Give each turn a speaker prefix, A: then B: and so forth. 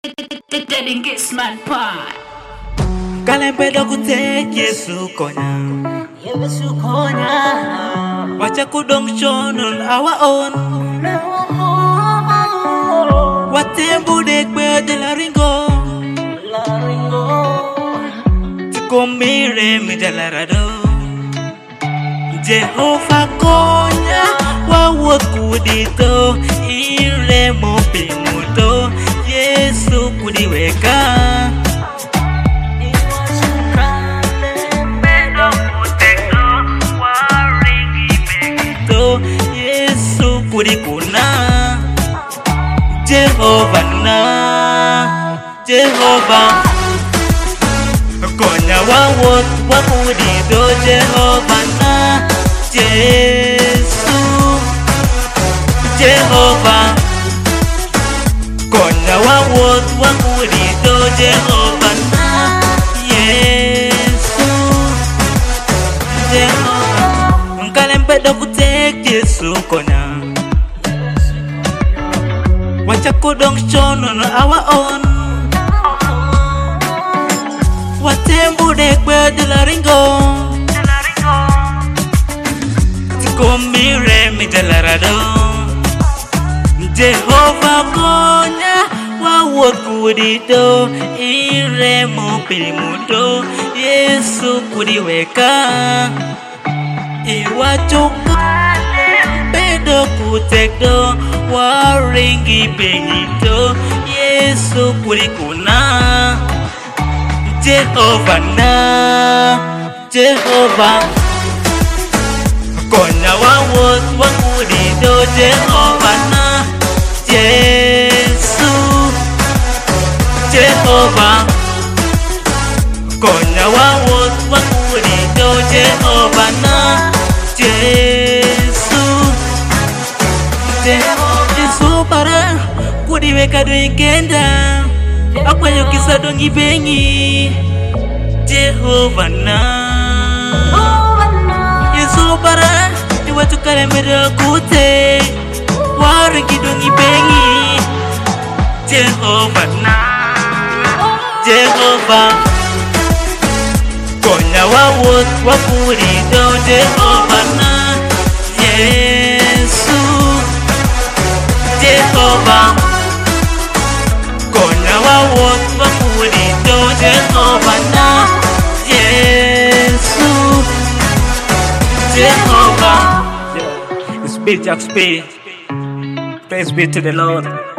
A: Didn't get smart part.
B: Kalembeda kute Yesu konya.
A: Yesu konya.
B: Wacha kudong shonon our own. Watembu dekbe de la ringo. Tikomire mi de la rado. Jehovah konya wawo kudito ire mo pimuto Yesu kudiweka. Yesu kudikuna Jehovah na Jehovah konya wawot wakudido Jehovah na Yesu Jehovah konya wawot wakudido Jehovah na Yesu Jehovah kalembeda kutek Yesu konya. Wacha kudong shonon our own. Watembu dekbe de la ringo. Tikomire mi de la rado. Jehovah konya wawot kudito ire mo pilimuto Yesu kudiweka. Iwachuka pedo kutekdo waringi penyito Yesu kulikuna Jehovah na Jehovah konya wawot wakudido Jehovah na Yesu Jehovah konya wawot wakudido Jehovah na Yesu Yesu para kudiweka doingenda akwayo kisa dongi bengi Jehovah na Yesu para iwatu kalembeda kute waringi dongi bengi Jehovah na Jehovah konya wawot wakudido Jehovah na Yesu Jehovah konya wawot wakudido Jehovah na Yesu Jehovah. It's Big Jack Speed. Praise be to the Lord.